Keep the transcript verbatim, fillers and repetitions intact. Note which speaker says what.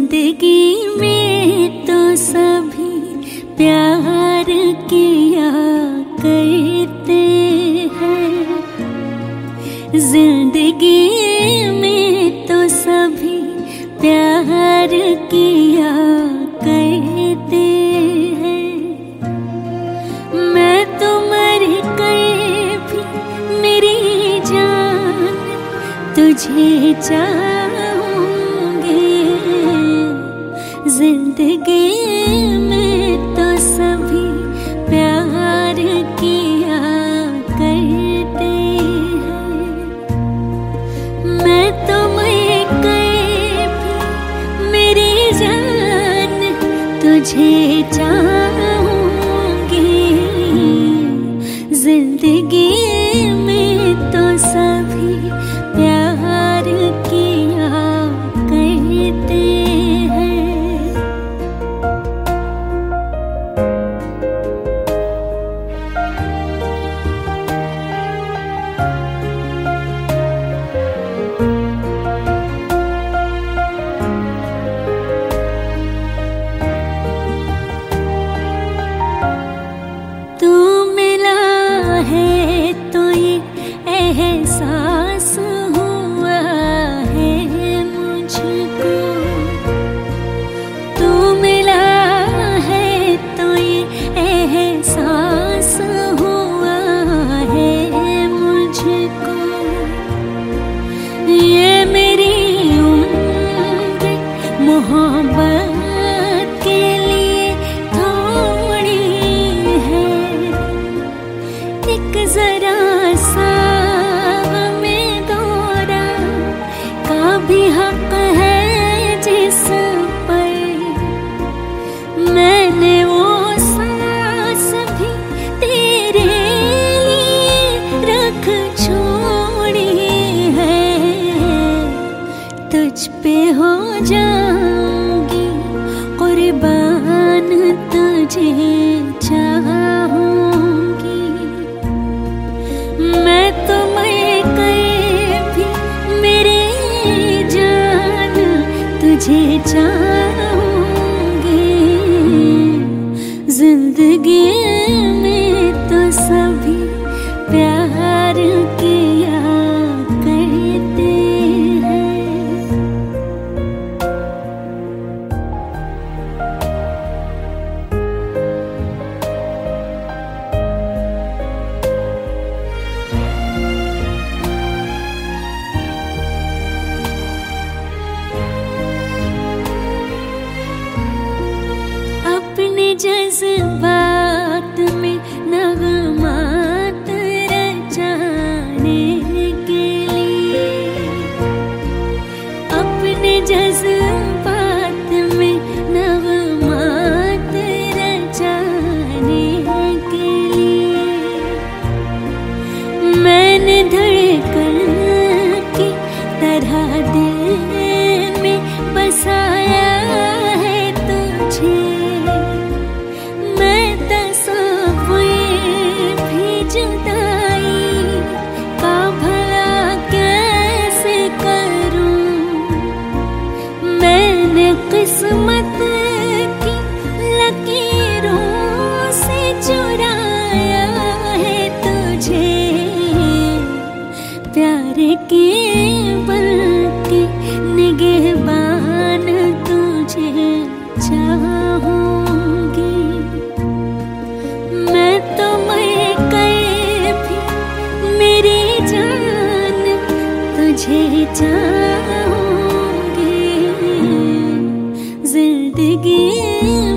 Speaker 1: जिंदगी में तो सभी प्यार किया करते हैं। जिंदगी में तो सभी प्यार किया करते हैं। मैं तो मर गए भी मेरी जान तुझे चाहूंगी। जिंदगी में तो सभी प्यार किया करते हैं। मैं तो मर गए भी मेरी जान तुझे चाहूंगी। जिंदगी में तो सभी प्यार किया करते हैं। तू मिला है तो ये एहसास हुआ है मुझको। तू मिला है तो ये एहसास हुआ है मुझको। ये मेरी उम्र मोहब्बत के लिए थोड़ी है। एक जरा सा हमें दौरा का भी हक है जिस पर। मैंने वो सांस भी तेरे लिए रख छोड़ी है। तुझ पे हो जाऊंगी कुर्बान तुझे चाहूंगी। मैं तो मर गए भी मेरी जान तुझे चाहूंगी। जिंदगी में तो सभी प्यार किया करते हैं। अपने जज्बात में नगमात रचाने के लिए। अपने जज्बात में नगमात रचाने के लिए। मैंने धड़कन की तरह दिल में बसाया है तुझे। मैं तस्वीर भी जुदाई का भला कैसे करूं। मैंने किस्मत की लकीरों से चुराया है तुझे। प्यार के बल्कि निगहबान तुझे चाहूंगी। मैं तो मर गए भी मेरी जान तुझे चाहूंगी। जिंदगी